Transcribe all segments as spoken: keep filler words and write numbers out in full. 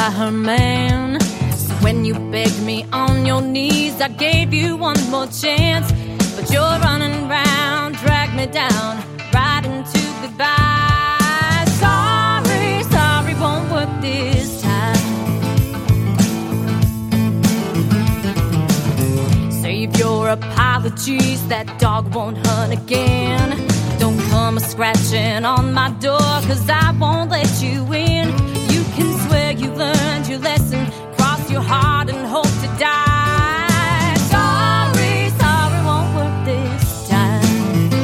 by her man. So when you begged me on your knees, I gave you one more chance. But you're running round, drag me down, right into goodbye. Sorry, sorry, won't work this time. Save your apologies, that dog won't hunt again. Don't come scratching on my door, cause I won't let you in. You can swear you learned your lesson, cross your heart and hope to die. Sorry, sorry, won't work this time.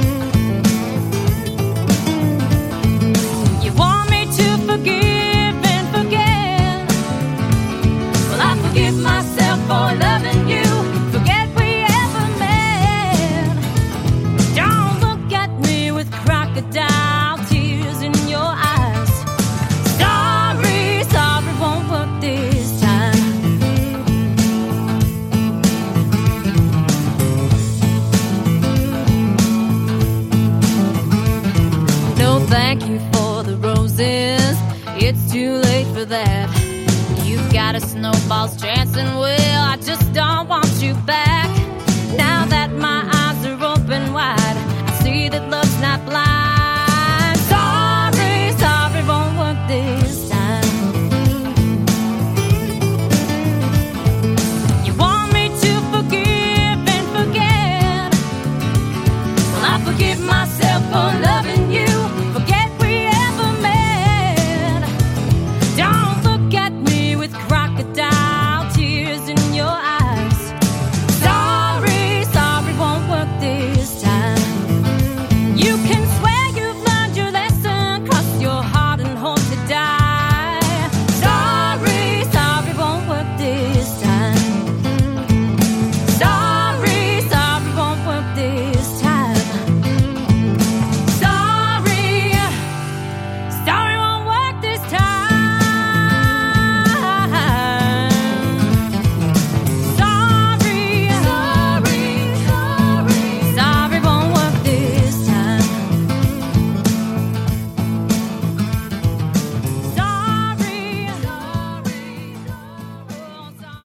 You want me to forgive and forget? Well, I forgive myself for loving you. Forget we ever met. Don't look at me with crocodile tears in your eyes. Sorry, sorry, won't work this time. No thank you for the roses, it's too late for that. You've got a snowball's chance and well, I just don't want you back.